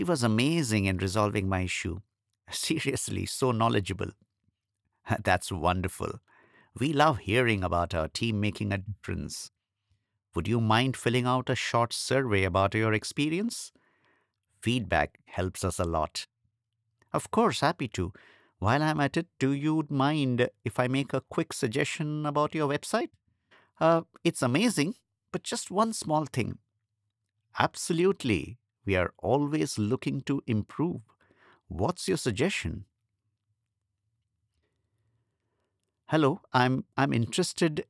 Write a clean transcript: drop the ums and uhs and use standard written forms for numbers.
He was amazing in resolving my issue. Seriously, so knowledgeable. That's wonderful. We love hearing about our team making a difference. Would you mind filling out a short survey about your experience? Feedback helps us a lot. Of course, happy to. While I'm at it, do you mind if I make a quick suggestion about your website? It's amazing, but just one small thing. Absolutely. We are always looking to improve. What's your suggestion? Hello, I'm interested